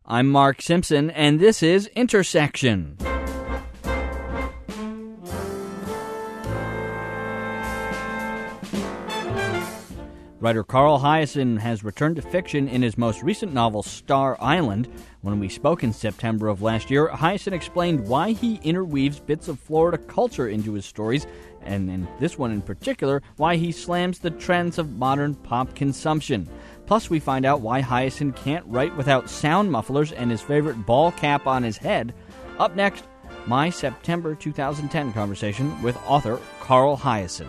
I'm Mark Simpson, and this is Intersection. Writer Carl Hiaasen has returned to fiction in his most recent novel, Star Island. When we spoke in September of last year, Hiaasen explained why he interweaves bits of Florida culture into his stories, and in this one in particular, why he slams the trends of modern pop consumption. Plus, we find out why Hiaasen can't write without sound mufflers and his favorite ball cap on his head. Up next, my September 2010 conversation with author Carl Hiaasen.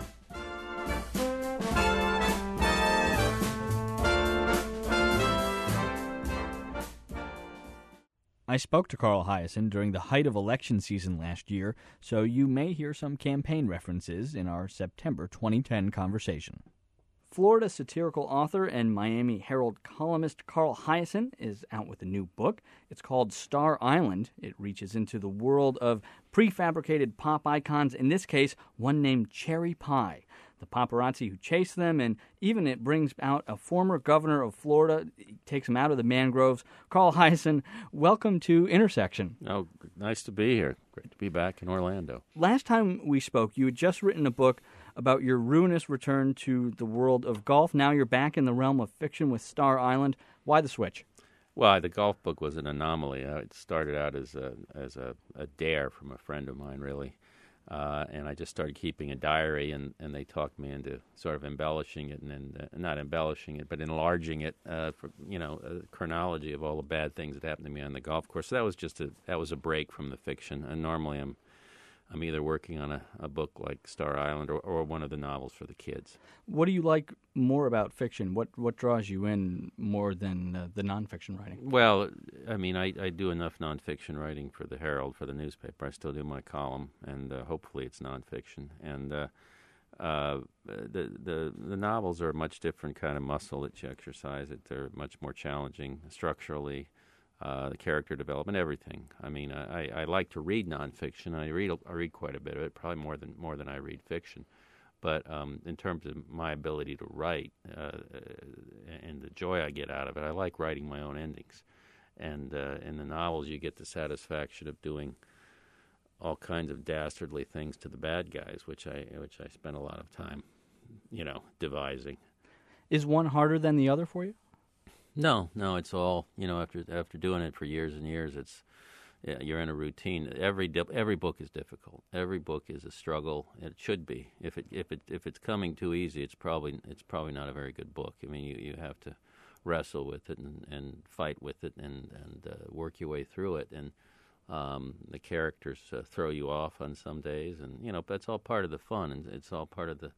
I spoke to Carl Hiaasen during the height of election season last year, so you may hear some campaign references in our September 2010 conversation. Florida satirical author and Miami Herald columnist Carl Hiaasen is out with a new book. It's called Star Island. It reaches into the world of prefabricated pop icons, in this case, one named Cherry Pie. The paparazzi who chase them, and even it brings out a former governor of Florida, takes him out of the mangroves. Carl Hiaasen, welcome to Intersection. Oh, nice to be here. Great to be back in Orlando. Last time we spoke, you had just written a book about your ruinous return to the world of golf. Now you're back in the realm of fiction with Star Island. Why the switch? Well, the golf book was an anomaly. It started out as a dare from a friend of mine, really. And I just started keeping a diary, and they talked me into sort of embellishing it, and not embellishing it, but enlarging it for a chronology of all the bad things that happened to me on the golf course. So that was a break from the fiction. And normally I'm either working on a book like Star Island or one of the novels for the kids. What do you like more about fiction? What draws you in more than the nonfiction writing? Well, I mean, I do enough nonfiction writing for the Herald, for the newspaper. I still do my column, and hopefully it's nonfiction. And the novels are a much different kind of muscle that you exercise. They're much more challenging structurally. The character development, everything. I mean, I like to read nonfiction. I read quite a bit of it, probably more than I read fiction. But in terms of my ability to write and the joy I get out of it, I like writing my own endings. And in the novels, you get the satisfaction of doing all kinds of dastardly things to the bad guys, which I spend a lot of time, devising. Is one harder than the other for you? No, it's all, after doing it for years and years, you're in a routine. Every book is difficult. Every book is a struggle. It should be. If it's coming too easy, it's probably not a very good book. I mean, you have to wrestle with it and fight with it and work your way through it. And the characters throw you off on some days, and that's all part of the fun, and it's all part of the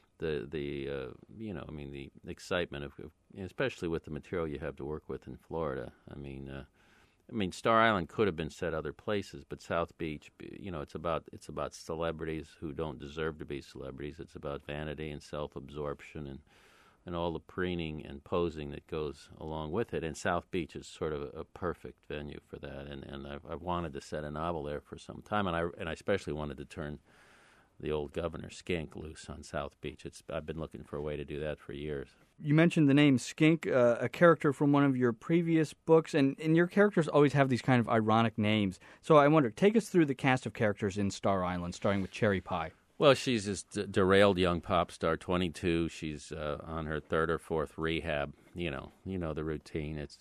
excitement of, especially with the material you have to work with in Florida. I mean, Star Island could have been set other places, but South Beach, it's about celebrities who don't deserve to be celebrities. It's about vanity and self-absorption and all the preening and posing that goes along with it. And South Beach is sort of a perfect venue for that. And I've wanted to set a novel there for some time, and I especially wanted to turn the old Governor Skink loose on South Beach. I've been looking for a way to do that for years. You mentioned the name Skink, a character from one of your previous books, and your characters always have these kind of ironic names. So I wonder, take us through the cast of characters in Star Island, starting with Cherry Pie. Well, she's this derailed young pop star, 22. She's on her third or fourth rehab. You know the routine. It's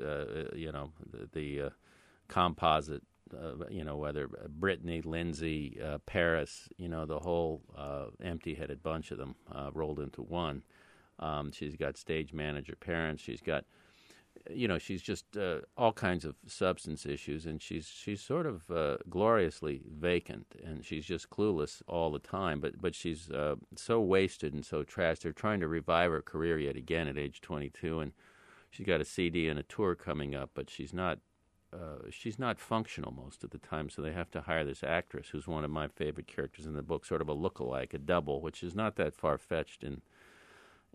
the composite. Whether Brittany, Lindsay, Paris, the whole empty-headed bunch of them rolled into one. She's got stage manager parents. She's got, she's just all kinds of substance issues, and she's sort of gloriously vacant, and she's just clueless all the time. But she's so wasted and so trashed. They're trying to revive her career yet again at age 22, and she's got a CD and a tour coming up, but she's not functional most of the time, so they have to hire this actress who's one of my favorite characters in the book, sort of a look-alike, a double, which is not that far-fetched in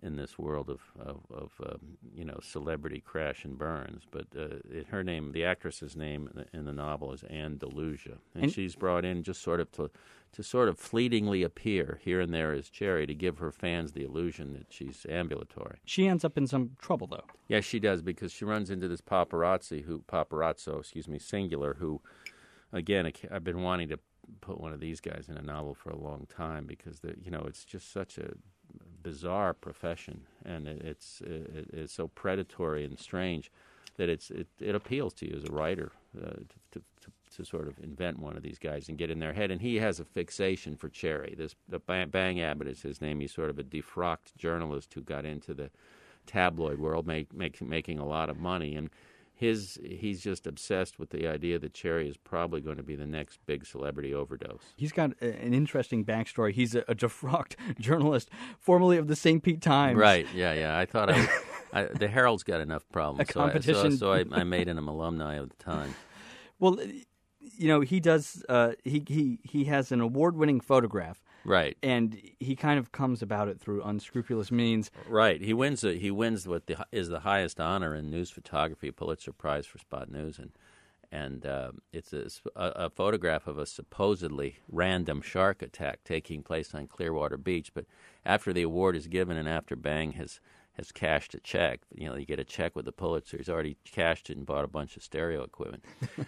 in this world of celebrity crash and burns. But her name, the actress's name in the novel is Anne Delusia, and she's brought in just sort of to sort of fleetingly appear here and there as Cherry to give her fans the illusion that she's ambulatory. She ends up in some trouble, though. Yeah, she does, because she runs into this paparazzo, singular, who, again, I've been wanting to put one of these guys in a novel for a long time, because it's just such a bizarre profession, and it's so predatory and strange that it appeals to you as a writer to sort of invent one of these guys and get in their head. And he has a fixation for Cherry. Bang Abbott is his name. He's sort of a defrocked journalist who got into the tabloid world, making a lot of money, and he's just obsessed with the idea that Cherry is probably going to be the next big celebrity overdose. He's got an interesting backstory. He's a defrocked journalist, formerly of the St. Pete Times. Right, yeah. I thought the Herald's got enough problems. A competition. So I made him alumni of the Times. Well, he does. He has an award-winning photograph. Right, and he kind of comes about it through unscrupulous means. Right, he wins what is the highest honor in news photography, a Pulitzer Prize for Spot News, and it's a photograph of a supposedly random shark attack taking place on Clearwater Beach. But after the award is given and after Bang has cashed a check, you get a check with the Pulitzer. He's already cashed it and bought a bunch of stereo equipment.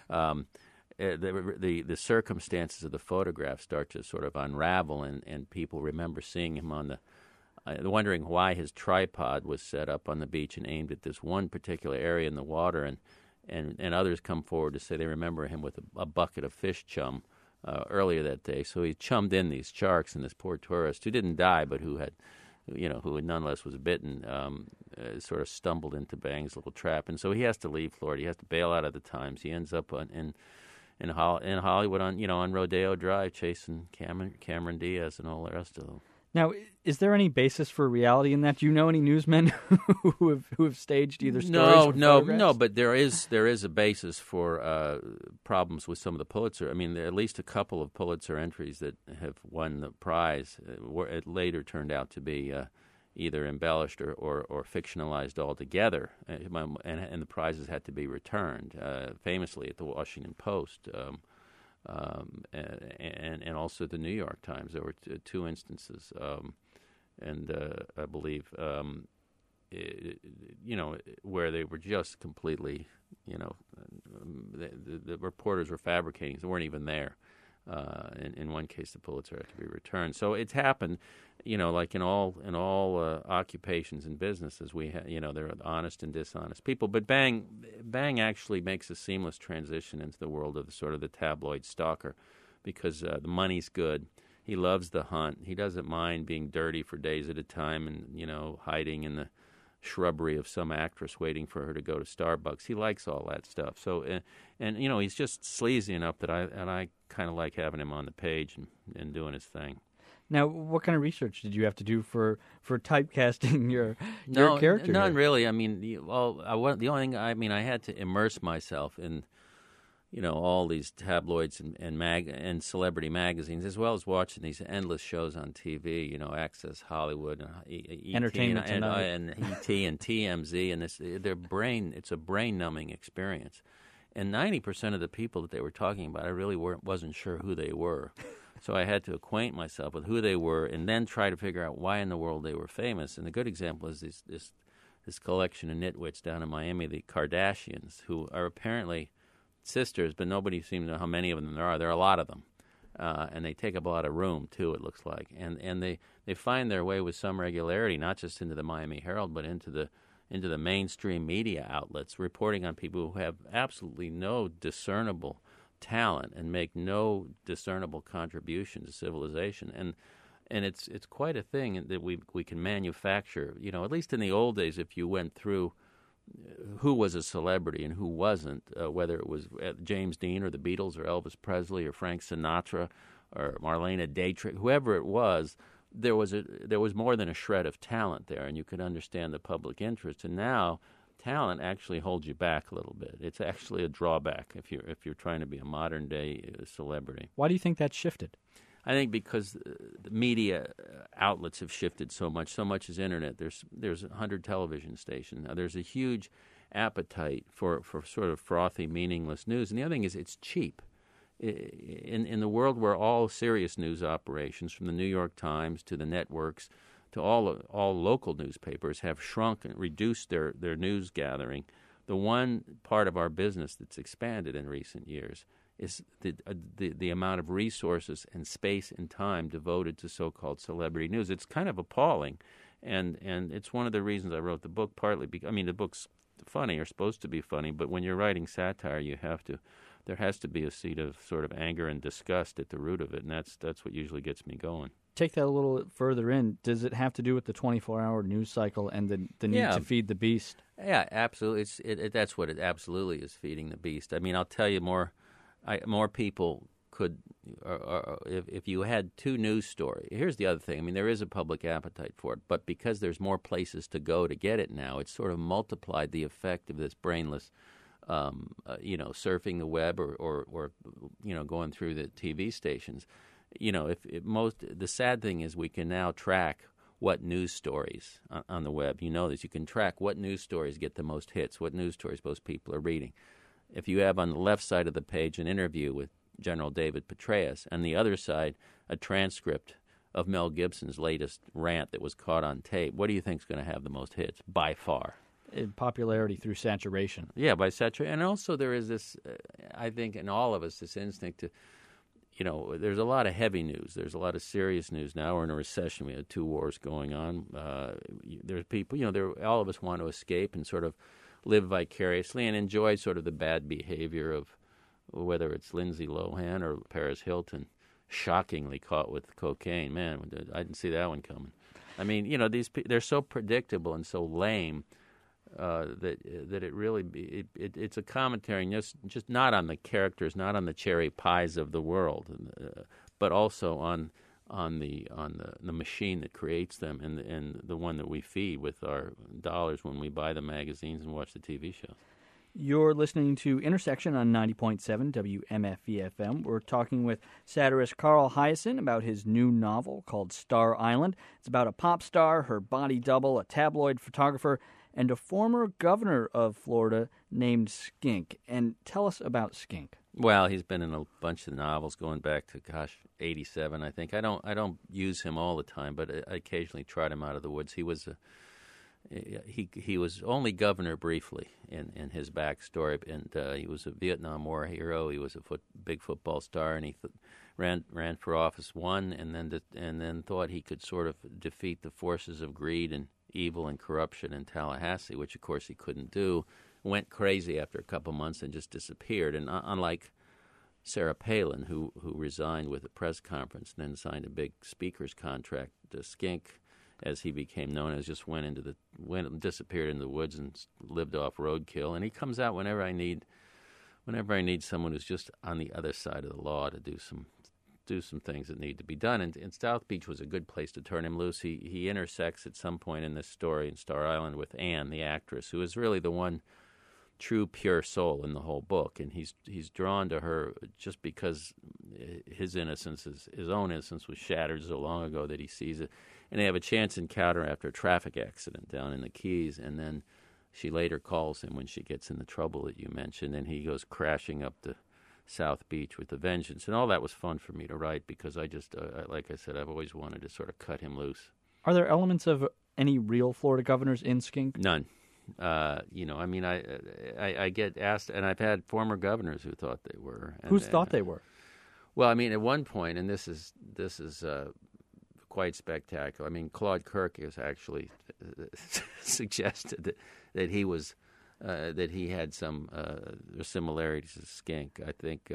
The circumstances of the photograph start to sort of unravel, and people remember seeing him wondering why his tripod was set up on the beach and aimed at this one particular area in the water, and others come forward to say they remember him with a bucket of fish chum earlier that day. So he chummed in these sharks, and this poor tourist who didn't die but who nonetheless was bitten, sort of stumbled into Bang's little trap, and so he has to leave Florida. He has to bail out of the Times. He ends up in Hollywood on Rodeo Drive, chasing Cameron Diaz and all the rest of them. Now, is there any basis for reality in that? Do you know any newsmen who have staged either stories or photographs? No, but there is a basis for problems with some of the Pulitzer. I mean, there are at least a couple of Pulitzer entries that have won the prize. It later turned out to be either embellished or fictionalized altogether, and the prizes had to be returned. Famously at the Washington Post. And also the New York Times. There were two instances, and I believe, where they were just completely, the reporters were fabricating. They weren't even there. In one case, the Pulitzer had to be returned. So it's happened, like in all occupations and businesses. There are honest and dishonest people. But Bang actually makes a seamless transition into the world of the tabloid stalker, because the money's good. He loves the hunt. He doesn't mind being dirty for days at a time and hiding in the shrubbery of some actress waiting for her to go to Starbucks. He likes all that stuff. So, and he's just sleazy enough that I kind of like having him on the page and doing his thing. Now, what kind of research did you have to do for typecasting your character? None really. I mean, the only thing, I had to immerse myself in all these tabloids and celebrity magazines, as well as watching these endless shows on TV, Access Hollywood, and Entertainment Tonight, and ET and TMZ, and it's a brain-numbing experience. And 90% of the people that they were talking about, I really wasn't sure who they were. So I had to acquaint myself with who they were and then try to figure out why in the world they were famous. And the good example is this collection of nitwits down in Miami, the Kardashians, who are apparently sisters, but nobody seems to know how many of them there are. There are a lot of them, and they take up a lot of room too, it looks like. And they find their way with some regularity, not just into the Miami Herald, but into the mainstream media outlets, reporting on people who have absolutely no discernible talent and make no discernible contribution to civilization. And it's quite a thing that we can manufacture. At least in the old days, if you went through who was a celebrity and who wasn't, whether it was James Dean or the Beatles or Elvis Presley or Frank Sinatra or Marlena Dietrich, whoever it was, there was more than a shred of talent there, and you could understand the public interest. And now, talent actually holds you back a little bit. It's actually a drawback if you're trying to be a modern day celebrity. Why do you think that shifted? I think because the media outlets have shifted so much is internet. There's 100 television stations. Now, there's a huge appetite for sort of frothy, meaningless news. And the other thing is it's cheap. In the world where all serious news operations, from the New York Times to the networks to all local newspapers, have shrunk and reduced their news gathering, the one part of our business that's expanded in recent years is the amount of resources and space and time devoted to so-called celebrity news. It's kind of appalling, and it's one of the reasons I wrote the book. Partly because the book's funny, or supposed to be funny, but when you're writing satire, there has to be a seed of sort of anger and disgust at the root of it, and that's what usually gets me going. Take that a little further in. Does it have to do with the 24-hour news cycle and the need to feed the beast? Yeah, absolutely. That's what it absolutely is, feeding the beast. I mean, I'll tell you more people could, if you had two news stories. Here's the other thing. I mean, there is a public appetite for it, but because there's more places to go to get it now, it's sort of multiplied the effect of this brainless, surfing the web or going through the TV stations. The sad thing is we can now track what news stories on the web. You know this. You can track what news stories get the most hits, what news stories most people are reading. If you have on the left side of the page an interview with General David Petraeus, and the other side a transcript of Mel Gibson's latest rant that was caught on tape, what do you think is going to have the most hits by far? In popularity through saturation. Yeah, by saturation. And also there is this, I think, in all of us, this instinct to, there's a lot of heavy news. There's a lot of serious news now. We're in a recession. We have 2 wars going on. There's people, all of us want to escape and sort of live vicariously and enjoy sort of the bad behavior of whether it's Lindsay Lohan or Paris Hilton, shockingly caught with cocaine. Man, I didn't see that one coming. I mean, they're so predictable and so lame that it really it's a commentary just not on the characters, not on the cherry pies of the world, but also on the machine that creates them and the one that we feed with our dollars when we buy the magazines and watch the TV shows. You're listening to Intersection on 90.7 WMFE-FM. We're talking with satirist Carl Hiaasen about his new novel called Star Island. It's about a pop star, her body double, a tabloid photographer, and a former governor of Florida named Skink. And tell us about Skink. Well, he's been in a bunch of novels going back to 87, I think. I don't use him all the time, but I occasionally trot him out of the woods. He was he was only governor briefly in his backstory, and he was a Vietnam War hero. He was a big football star, and he ran for office, won, and then thought he could sort of defeat the forces of greed and evil and corruption in Tallahassee, which of course he couldn't do. Went crazy after a couple months and just disappeared. And unlike Sarah Palin, who resigned with a press conference and then signed a big speaker's contract, Skink, as he became known as, just disappeared into the woods and lived off roadkill. And he comes out whenever I need someone who's just on the other side of the law to do some things that need to be done. And South Beach was a good place to turn him loose. He intersects at some point in this story in Star Island with Anne, the actress, who is really the one true pure soul in the whole book, and he's drawn to her just because his own innocence was shattered so long ago that he sees it. And they have a chance encounter after a traffic accident down in the Keys, and then she later calls him when she gets in the trouble that you mentioned, and he goes crashing up to South Beach with a vengeance. And all that was fun for me to write because I just, like I said, I've always wanted to sort of cut him loose. Are there elements of any real Florida governors in Skink? None. I get asked, and I've had former governors who thought they were. Thought they were? Well, I mean, at one point, and this is quite spectacular. I mean, Claude Kirk has actually suggested that he was that he had some similarities to Skink. I think.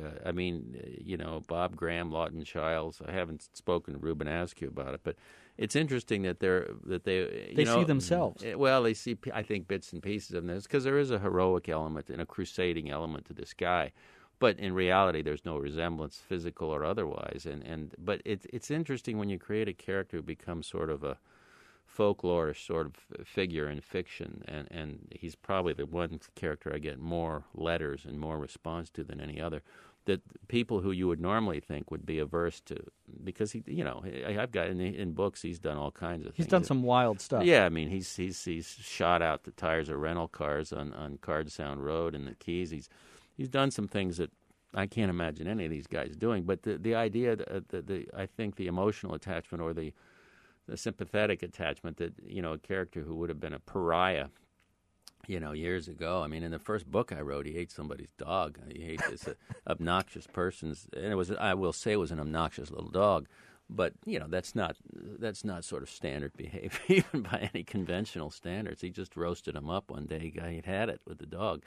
Bob Graham, Lawton Childs. I haven't spoken to Ruben Askew about it, but it's interesting that they see themselves. Well, they see, I think, bits and pieces of this because there is a heroic element and a crusading element to this guy. But in reality, there's no resemblance, physical or otherwise. But it's interesting when you create a character who becomes sort of a folklore sort of figure in fiction, and he's probably the one character I get more letters and more response to than any other. That people who you would normally think would be averse to, because I've got in books he's done all kinds of things. He's done some wild stuff. Yeah, I mean he's shot out the tires of rental cars on Card Sound Road in the Keys. He's done some things that I can't imagine any of these guys doing. But the idea, I think the emotional attachment or the sympathetic attachment that a character who would have been a pariah, years ago. I mean, in the first book I wrote, he ate somebody's dog. He ate this obnoxious person's, and I will say, it was an obnoxious little dog. But that's not sort of standard behavior, even by any conventional standards. He just roasted him up one day. He'd had it with the dog,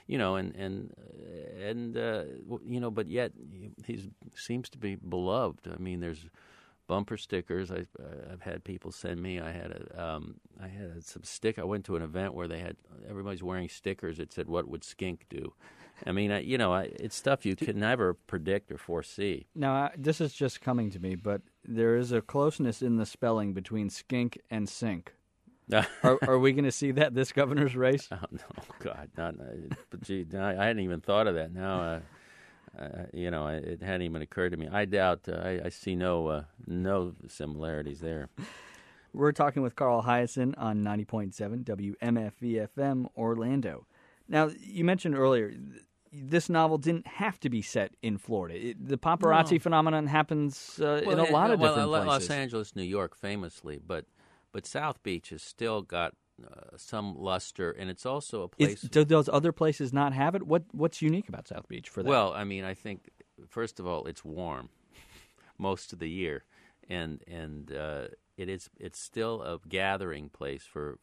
but yet he seems to be beloved. I mean, there's bumper stickers I've had people send me. I had some stick. I went to an event where everybody's wearing stickers that said, "What would Skink do?" I mean, it's stuff you can never predict or foresee. Now, this is just coming to me, but there is a closeness in the spelling between skink and sink. Are we going to see that this governor's race? Oh, no, God, not. But gee, I hadn't even thought of that. Now, it hadn't even occurred to me. I doubt. I see no similarities there. We're talking with Carl Hiaasen on 90.7 WMFV-FM Orlando. Now, you mentioned earlier, this novel didn't have to be set in Florida. The paparazzi phenomenon happens in a lot of different places. Los Angeles, New York, famously, but South Beach has still got some luster, and it's also a place. Do those other places not have it? What's unique about South Beach for that? Well, I mean, I think first of all, it's warm most of the year, and it's still a gathering place for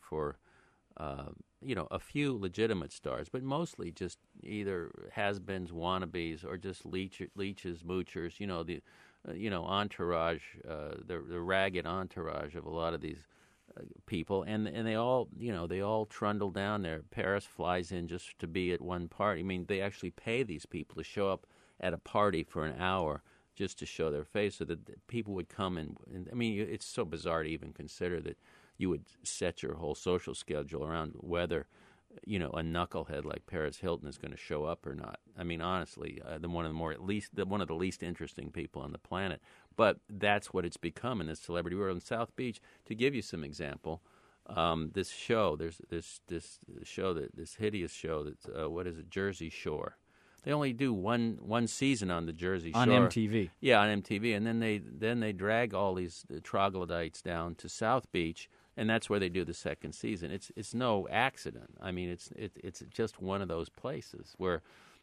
a few legitimate stars, but mostly just either has-beens, wannabes, or just leeches, moochers. The entourage, the ragged entourage of a lot of these people, and they all trundle down there. Paris flies in just to be at one party. I mean, they actually pay these people to show up at a party for an hour just to show their face, so that people would come and I mean, it's so bizarre to even consider that you would set your whole social schedule around whether a knucklehead like Paris Hilton is going to show up or not. I mean, honestly, one of the least interesting people on the planet. But that's what it's become in this celebrity world. In South Beach, to give you some example, this show, there's this hideous show that's what is it, Jersey Shore. They only do one season on the Jersey Shore on MTV. Yeah, on MTV, and then they drag all these troglodytes down to South Beach. And that's where they do the second season. It's no accident. I mean, it's just one of those places where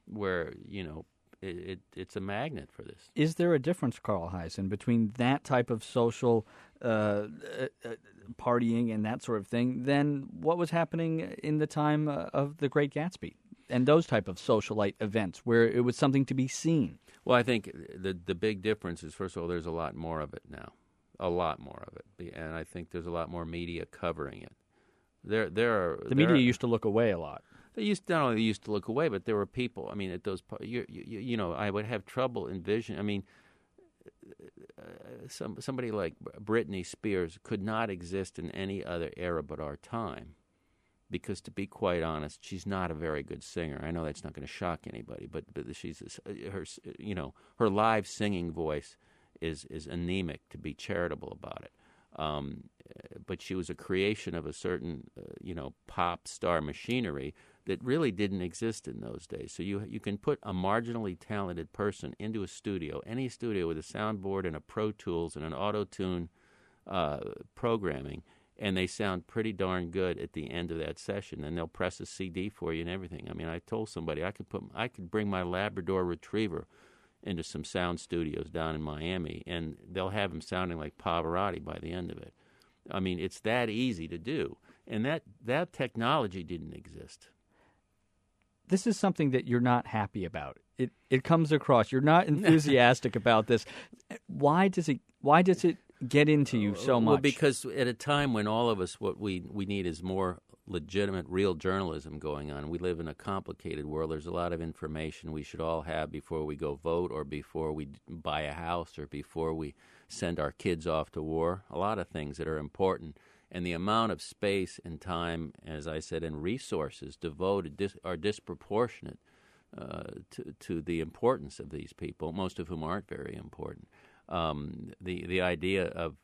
it's a magnet for this. Is there a difference, Carl Hiaasen, between that type of social partying and that sort of thing than what was happening in the time of The Great Gatsby and those type of socialite events where it was something to be seen? Well, I think the big difference is, first of all, there's a lot more of it now. A lot more of it, and I think there's a lot more media covering it. The media used to look away a lot. They not only used to look away, but there were people. I mean, at those, I would have trouble envisioning. I mean, somebody like Britney Spears could not exist in any other era but our time, because to be quite honest, she's not a very good singer. I know that's not going to shock anybody, but her live singing voice is anemic, to be charitable about it. But she was a creation of a certain, pop star machinery that really didn't exist in those days. So you can put a marginally talented person into a studio, any studio with a soundboard and a Pro Tools and an auto-tune programming, and they sound pretty darn good at the end of that session. And they'll press a CD for you and everything. I mean, I told somebody I could bring my Labrador Retriever into some sound studios down in Miami, and they'll have him sounding like Pavarotti by the end of it. I mean, it's that easy to do, and that technology didn't exist. This is something that you're not happy about. It comes across. You're not enthusiastic about this. Why does it get into you so much? Well, because at a time when all of us, what we need is more legitimate, real journalism going on. We live in a complicated world. There's a lot of information we should all have before we go vote, or before we buy a house, or before we send our kids off to war. A lot of things that are important. And the amount of space and time, as I said, and resources devoted are disproportionate to the importance of these people, most of whom aren't very important. The idea of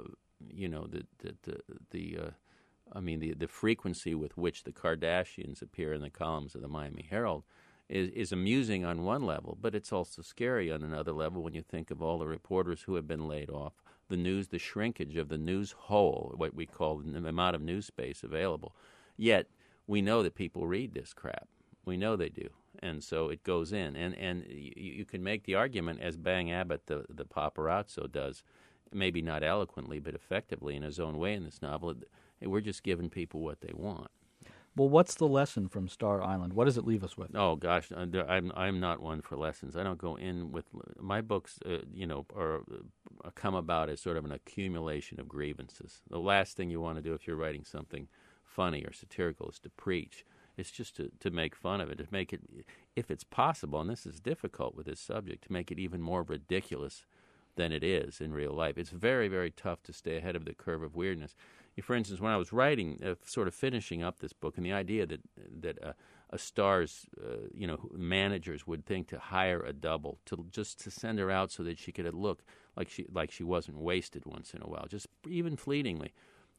the frequency with which the Kardashians appear in the columns of the Miami Herald is amusing on one level, but it's also scary on another level when you think of all the reporters who have been laid off, the shrinkage of the news hole, what we call the amount of news space available. Yet we know that people read this crap. We know they do. And so it goes in. And you can make the argument, as Bang Abbott, the paparazzo, does, maybe not eloquently, but effectively in his own way in this novel, hey, we're just giving people what they want. Well, what's the lesson from Star Island? What does it leave us with? Oh gosh, I'm not one for lessons. I don't go in with my books. Are come about as sort of an accumulation of grievances. The last thing you want to do if you're writing something funny or satirical is to preach. It's just to make fun of it, to make it, if it's possible, and this is difficult with this subject, to make it even more ridiculous than it is in real life. It's very, very tough to stay ahead of the curve of weirdness. For instance, when I was writing, sort of finishing up this book, and the idea that a star's, managers would think to hire a double to send her out so that she could look like she wasn't wasted once in a while, just even fleetingly.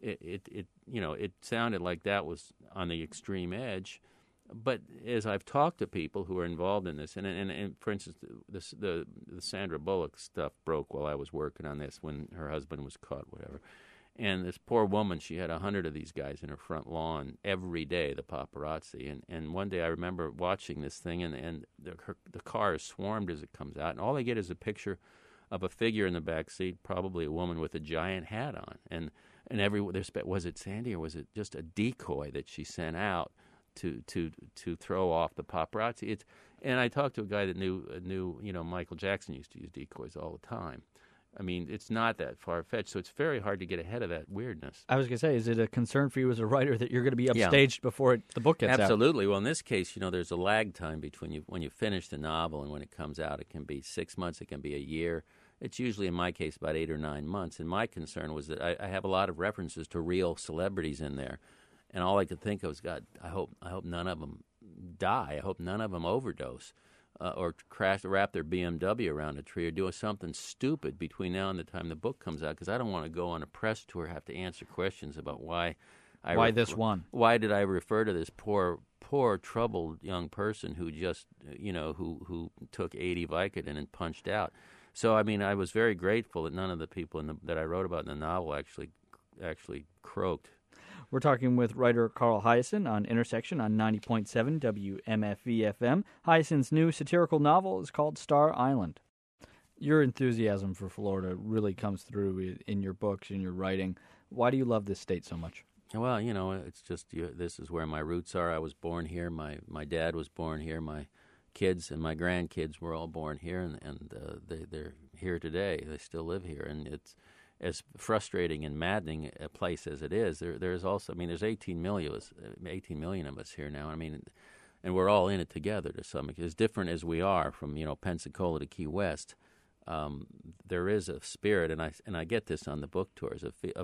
It sounded like that was on the extreme edge. But as I've talked to people who are involved in this, and for instance, the Sandra Bullock stuff broke while I was working on this when her husband was caught, whatever. And this poor woman, she had 100 of these guys in her front lawn every day, the paparazzi. And one day I remember watching this thing, and the car is swarmed as it comes out, and all they get is a picture of a figure in the back seat, probably a woman with a giant hat on. And was it Sandy, or was it just a decoy that she sent out to throw off the paparazzi? And I talked to a guy that knew Michael Jackson used to use decoys all the time. I mean, it's not that far-fetched, so it's very hard to get ahead of that weirdness. I was going to say, is it a concern for you as a writer that you're going to be upstaged before the book gets out? Absolutely. Well, in this case, there's a lag time between when you finish the novel and when it comes out. It can be 6 months, it can be a year. It's usually, in my case, about 8 or 9 months. And my concern was that I have a lot of references to real celebrities in there, and all I could think of was, God, I hope none of them die. I hope none of them overdose. Or crash, wrap their BMW around a tree, or do something stupid between now and the time the book comes out, because I don't want to go on a press tour, have to answer questions about why this one. Why did I refer to this poor troubled young person who just who took 80 Vicodin and punched out? So I mean, I was very grateful that none of the people that I wrote about in the novel actually croaked. We're talking with writer Carl Hiaasen on Intersection on 90.7 WMFV-FM. Hiaasen's new satirical novel is called Star Island. Your enthusiasm for Florida really comes through in your books, in your writing. Why do you love this state so much? Well, it's just this is where my roots are. I was born here. My dad was born here. My kids and my grandkids were all born here, and they're here today. They still live here, and it's as frustrating and maddening a place as it is. There's also, there's 18 million of us here now. And we're all in it together to some extent. As different as we are from Pensacola to Key West, there is a spirit, and I get this on the book tours.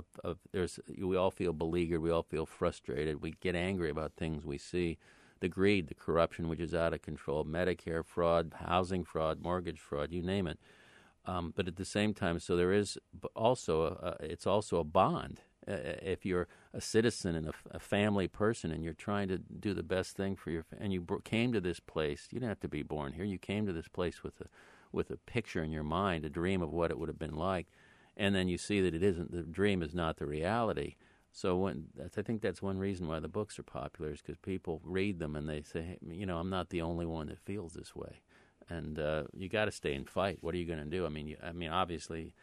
We all feel beleaguered, we all feel frustrated, we get angry about things we see, the greed, the corruption which is out of control, Medicare fraud, housing fraud, mortgage fraud, you name it. But at the same time, so there is also it's also a bond. If you're a citizen and a family person, and you're trying to do the best thing for and you came to this place, you didn't have to be born here. You came to this place with a picture in your mind, a dream of what it would have been like, and then you see that it isn't. The dream is not the reality. So I think that's one reason why the books are popular, is because people read them and they say, hey, I'm not the only one that feels this way. And you got to stay and fight. What are you going to do? Obviously,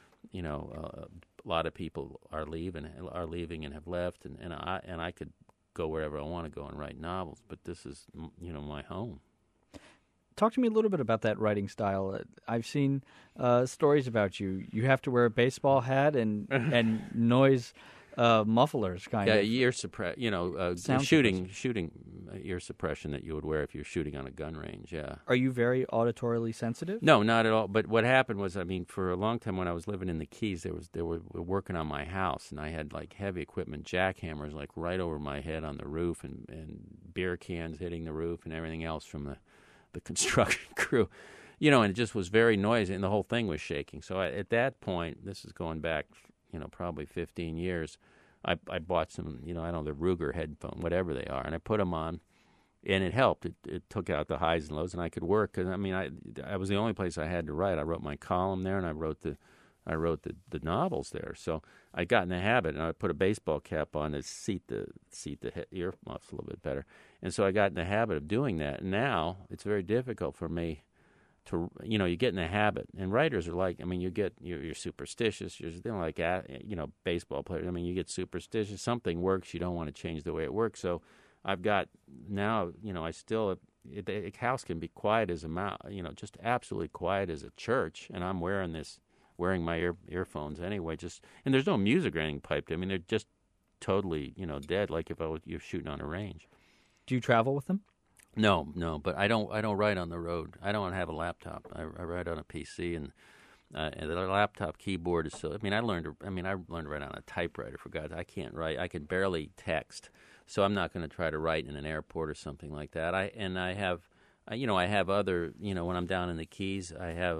a lot of people are leaving and have left, and I could go wherever I want to go and write novels, but this is my home. Talk to me a little bit about that writing style. I've seen stories about you. You have to wear a baseball hat and noise mufflers, kind Yeah, of. ear suppress. Shooting ear suppression that you would wear if you're shooting on a gun range. Yeah. Are you very auditorily sensitive? No, not at all. But what happened was, for a long time when I was living in the Keys, they were working on my house, and I had like heavy equipment, jackhammers, like right over my head on the roof, and beer cans hitting the roof, and everything else from the construction crew. And it just was very noisy, and the whole thing was shaking. So at that point, this is going back, probably 15 years, I bought some, the Ruger headphone, whatever they are, and I put them on, and it helped. It took out the highs and lows, and I could work. Because I was the only place I had to write. I wrote my column there, and I wrote the novels there. So I got in the habit, and I put a baseball cap on to seat the earmuffs a little bit better. And so I got in the habit of doing that. And now it's very difficult for me to, you get in the habit. And writers are like, you're superstitious. You're like, baseball players. You get superstitious. Something works. You don't want to change the way it works. So I've got now, I still, the house can be quiet as a mouse, just absolutely quiet as a church. And I'm wearing my earphones anyway. And there's no music or anything piped. They're just totally, dead, like if you're shooting on a range. Do you travel with them? No, but I don't write on the road. I don't have a laptop. I write on a PC, and the laptop keyboard is so. I learned to write on a typewriter. For God, I can't write. I can barely text, so I'm not going to try to write in an airport or something like that. I have other. When I'm down in the Keys, I have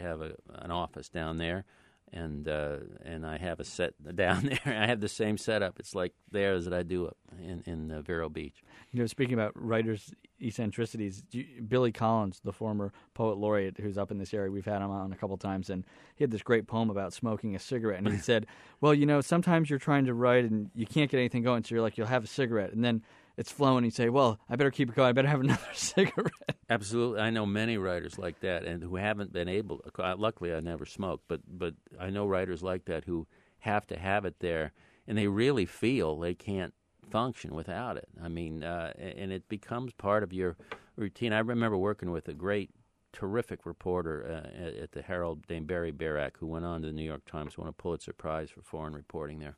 an office down there, and I have a set down there. I have the same setup. It's like theirs that I do up in Vero Beach. Speaking about writers' eccentricities, Billy Collins, the former poet laureate who's up in this area, we've had him on a couple times, and he had this great poem about smoking a cigarette. And he said, well, sometimes you're trying to write and you can't get anything going, so you'll have a cigarette, and then it's flowing, and you say, well, I better keep it going. I better have another cigarette. Absolutely. I know many writers like that, and who haven't been able to. Luckily, I never smoked, but I know writers like that who have to have it there, and they really feel they can't function without it. And it becomes part of your routine. I remember working with a great, terrific reporter at the Herald named Barry Barak, who went on to the New York Times, won a Pulitzer Prize for foreign reporting there.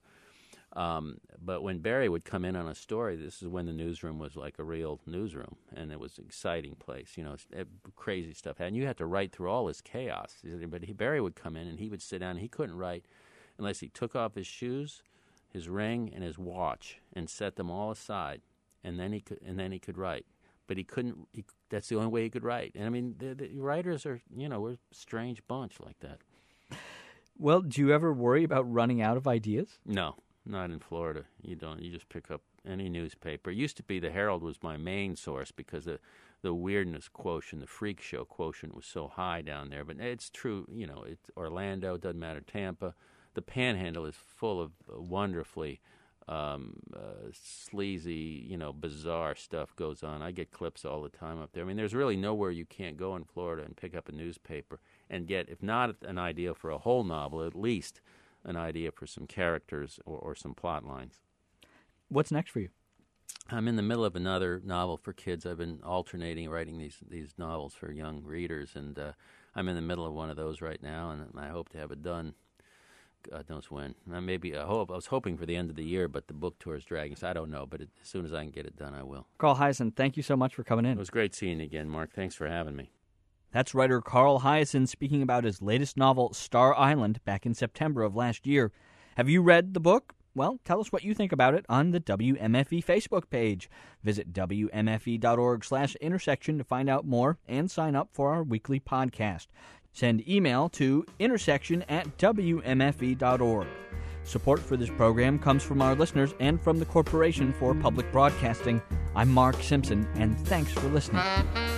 But when Barry would come in on a story, this is when the newsroom was like a real newsroom, and it was an exciting place, crazy stuff. And you had to write through all this chaos. But Barry would come in, and he would sit down, and he couldn't write unless he took off his shoes, his ring, and his watch, and set them all aside, and then he could write. But he couldn't. That's the only way he could write. And the writers are, we're a strange bunch like that. Well, do you ever worry about running out of ideas? No. Not in Florida. You don't. You just pick up any newspaper. It used to be the Herald was my main source because the weirdness quotient, the freak show quotient was so high down there. But it's true. It's Orlando, doesn't matter, Tampa. The Panhandle is full of wonderfully sleazy, bizarre stuff goes on. I get clips all the time up there. There's really nowhere you can't go in Florida and pick up a newspaper and get, if not an idea for a whole novel, at least an idea for some characters or some plot lines. What's next for you? I'm in the middle of another novel for kids. I've been alternating writing these novels for young readers, and I'm in the middle of one of those right now, and I hope to have it done. God knows when. I was hoping for the end of the year, but the book tour is dragging, so I don't know. But as soon as I can get it done, I will. Carl Hiaasen, thank you so much for coming in. It was great seeing you again, Mark. Thanks for having me. That's writer Carl Hiaasen speaking about his latest novel, Star Island, back in September of last year. Have you read the book? Well, tell us what you think about it on the WMFE Facebook page. Visit WMFE.org/intersection to find out more and sign up for our weekly podcast. Send email to intersection@WMFE.org. Support for this program comes from our listeners and from the Corporation for Public Broadcasting. I'm Mark Simpson, and thanks for listening.